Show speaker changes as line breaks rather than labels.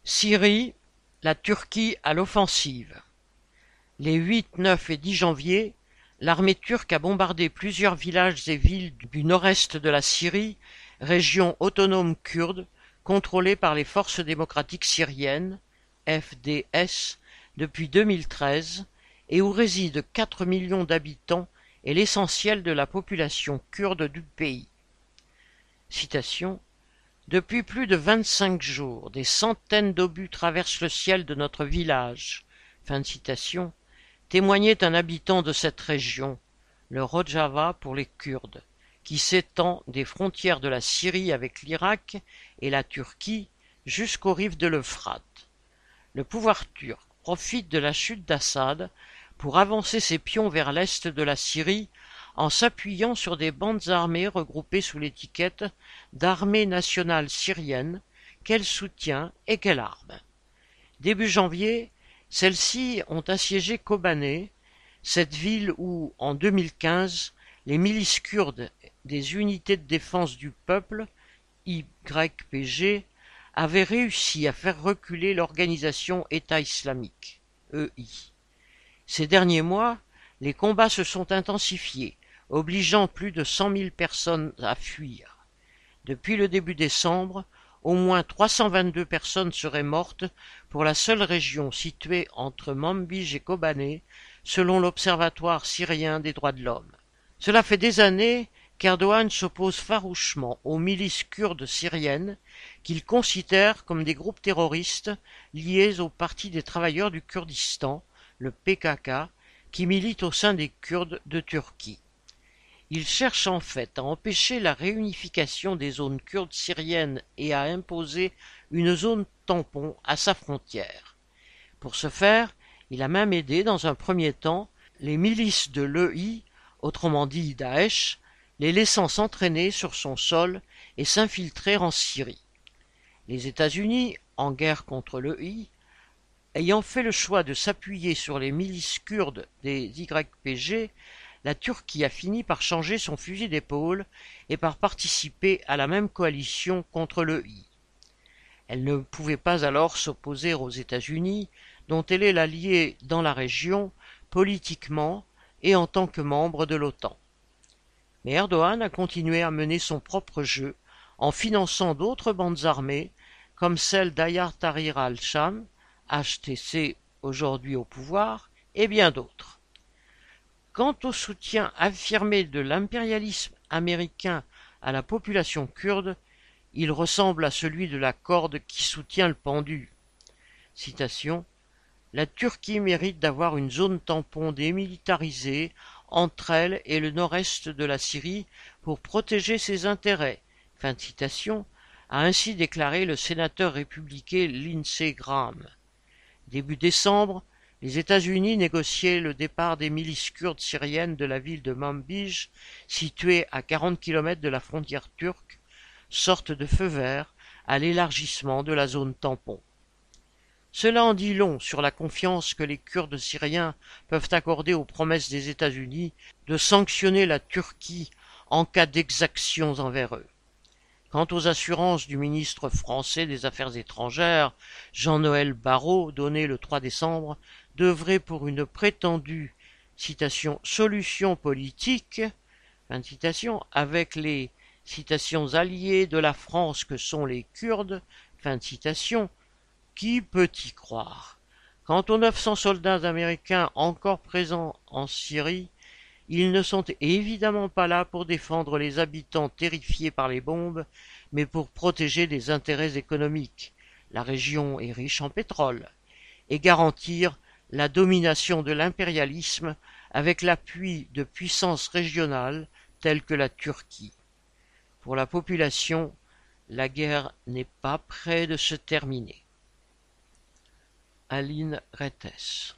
Syrie, la Turquie à l'offensive. Les 8, 9 et 10 janvier, l'armée turque a bombardé plusieurs villages et villes du nord-est de la Syrie, région autonome kurde, contrôlée par les Forces démocratiques syriennes, FDS, depuis 2013, et où résident 4 millions d'habitants et l'essentiel de la population kurde du pays. Citation. Depuis plus de 25 jours, des centaines d'obus traversent le ciel de notre village. Fin de citation. Témoignait un habitant de cette région, le Rojava pour les Kurdes, qui s'étend des frontières de la Syrie avec l'Irak et la Turquie jusqu'aux rives de l'Euphrate. Le pouvoir turc profite de la chute d'Assad pour avancer ses pions vers l'est de la Syrie en s'appuyant sur des bandes armées regroupées sous l'étiquette d'Armée nationale syrienne qu'elle soutient et qu'elle arme. Début janvier, celles-ci ont assiégé Kobané, cette ville où, en 2015, les milices kurdes des Unités de défense du peuple, YPG, avaient réussi à faire reculer l'organisation État islamique, EI. Ces derniers mois, les combats se sont intensifiés, obligeant plus de 100 000 personnes à fuir. Depuis le début décembre, au moins 322 personnes seraient mortes pour la seule région située entre Manbij et Kobané, selon l'Observatoire syrien des droits de l'homme. Cela fait des années qu'Erdogan s'oppose farouchement aux milices kurdes syriennes qu'il considère comme des groupes terroristes liés au Parti des travailleurs du Kurdistan, le PKK, qui milite au sein des Kurdes de Turquie. Il cherche en fait à empêcher la réunification des zones kurdes syriennes et à imposer une zone tampon à sa frontière. Pour ce faire, il a même aidé dans un premier temps les milices de l'EI, autrement dit Daesh, les laissant s'entraîner sur son sol et s'infiltrer en Syrie. Les États-Unis, en guerre contre l'EI, ayant fait le choix de s'appuyer sur les milices kurdes des YPG, la Turquie a fini par changer son fusil d'épaule et par participer à la même coalition contre l'EI. Elle ne pouvait pas alors s'opposer aux États-Unis, dont elle est l'alliée dans la région, politiquement et en tant que membre de l'OTAN. Mais Erdogan a continué à mener son propre jeu en finançant d'autres bandes armées, comme celle d'Ayar Tahrir al-Sham, HTC aujourd'hui au pouvoir, et bien d'autres. Quant au soutien affirmé de l'impérialisme américain à la population kurde, il ressemble à celui de la corde qui soutient le pendu. Citation. La Turquie mérite d'avoir une zone tampon démilitarisée entre elle et le nord-est de la Syrie pour protéger ses intérêts. Fin de citation, a ainsi déclaré le sénateur républicain Lindsey Graham. Début décembre, les États-Unis négociaient le départ des milices kurdes syriennes de la ville de Manbij, située à 40 km de la frontière turque, sorte de feu vert à l'élargissement de la zone tampon. Cela en dit long sur la confiance que les Kurdes syriens peuvent accorder aux promesses des États-Unis de sanctionner la Turquie en cas d'exactions envers eux. Quant aux assurances du ministre français des Affaires étrangères, Jean-Noël Barrot, données le 3 décembre, d'œuvrer pour une prétendue citation, solution politique, fin de citation, avec les citations alliés de la France que sont les Kurdes, fin de citation, qui peut y croire? Quant aux 900 soldats américains encore présents en Syrie, ils ne sont évidemment pas là pour défendre les habitants terrifiés par les bombes, mais pour protéger des intérêts économiques. La région est riche en pétrole, et garantir la domination de l'impérialisme avec l'appui de puissances régionales telles que la Turquie. Pour la population, la guerre n'est pas près de se terminer. Aline Rettes.